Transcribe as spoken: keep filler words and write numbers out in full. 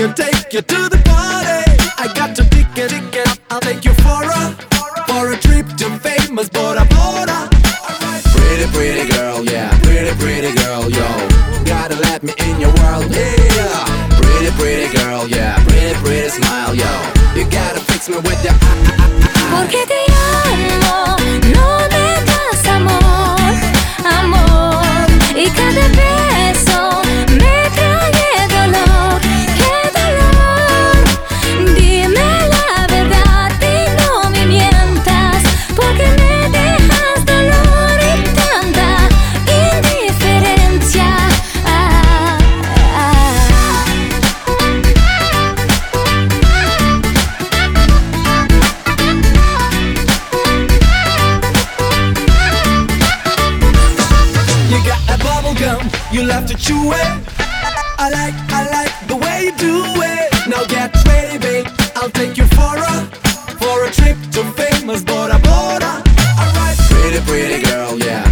you, take you to the party. I got your ticket, ticket. I'll take you for a for a trip to famous Bora Bora. Pretty, pretty girl, yeah. Pretty, pretty girl, yo. Gotta let me in your world, yeah. Pretty, pretty girl, yeah. Pretty, pretty smile, yo. You gotta fix me with your Porque te amo, no me das amor, amor. Y cada beso me trae dolor, qué dolor. Dime la verdad y no me mientas, porque me dejas dolor y tanta indiferencia. Ah, ah. You got a bubble gum, you love to chew it. I like, I like the way you do it. Now get ready, babe. I'll take you for a for a trip to famous Bora Bora. Alright, pretty, pretty girl, yeah.